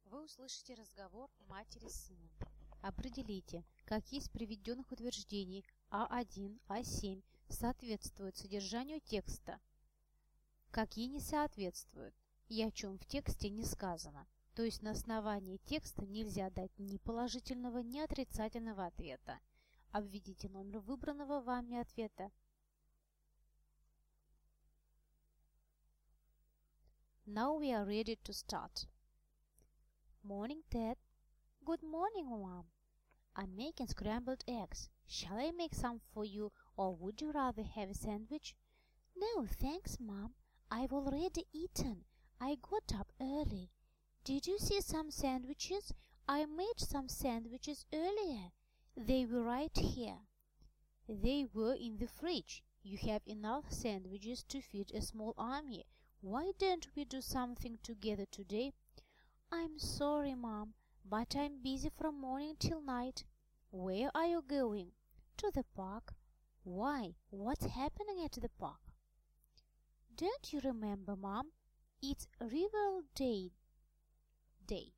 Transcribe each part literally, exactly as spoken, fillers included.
Вы услышите разговор матери с сыном. Определите, какие из приведенных утверждений А один, А семь соответствуют содержанию текста, какие не соответствуют, и о чем в тексте не сказано. То есть на основании текста нельзя дать ни положительного, ни отрицательного ответа. Обведите номер выбранного вами ответа. Now we are ready to start. Morning, Dad. Good morning, Mom. I'm making scrambled eggs. Shall I make some for you, or would you rather have a sandwich? No, thanks, Mom. I've already eaten. I got up early. Did you see some sandwiches? I made some sandwiches earlier. They were right here. They were in the fridge. You have enough sandwiches to feed a small army. Why don't we do something together today? I'm sorry, Mom, but I'm busy from morning till night. Where are you going? To the park. Why? What's happening at the park? Don't you remember, Mom? It's River Day. Day.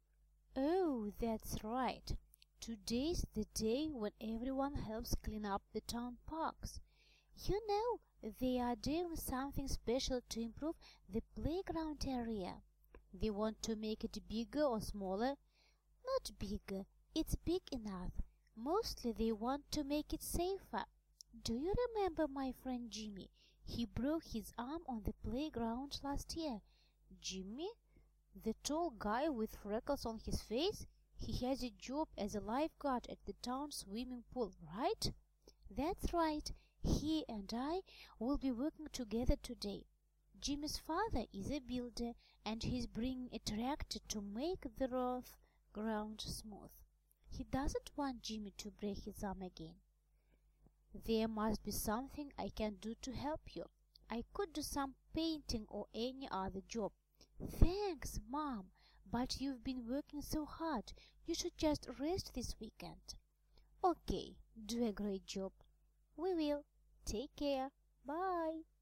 Oh, that's right. Today's the day when everyone helps clean up the town parks. You know, they are doing something special to improve the playground area. They want to make it bigger or smaller? Not bigger. It's big enough. Mostly they want to make it safer. Do you remember my friend Jimmy? He broke his arm on the playground last year. Jimmy? The tall guy with freckles on his face? He has a job as a lifeguard at the town swimming pool, right? That's right. He and I will be working together today. Jimmy's father is a builder, and he's bringing a tractor to make the rough ground smooth. He doesn't want Jimmy to break his arm again. There must be something I can do to help you. I could do some painting or any other job. Thanks, Mom, but you've been working so hard. You should just rest this weekend. Okay, do a great job. We will. Take care. Bye.